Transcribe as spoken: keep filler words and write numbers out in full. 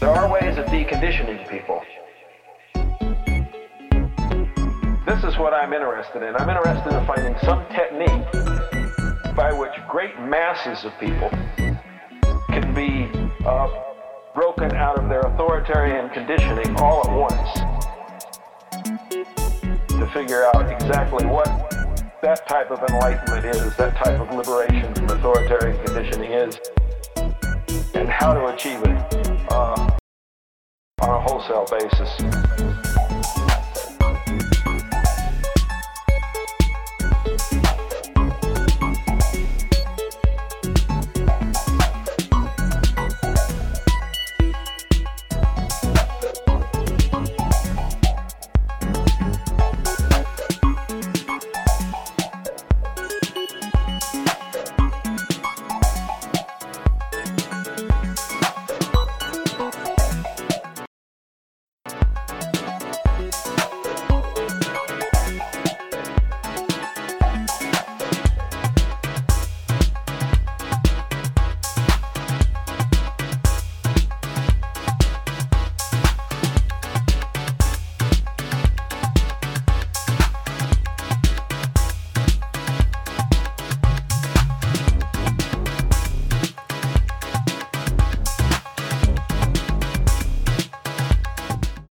There are ways of deconditioning people. This is what I'm interested in. I'm interested in finding some technique by which great masses of people can be uh, broken out of their authoritarian conditioning all at once, to figure out exactly what that type of enlightenment is, that type of liberation from authoritarian conditioning is, and how to achieve it uh, on a wholesale basis.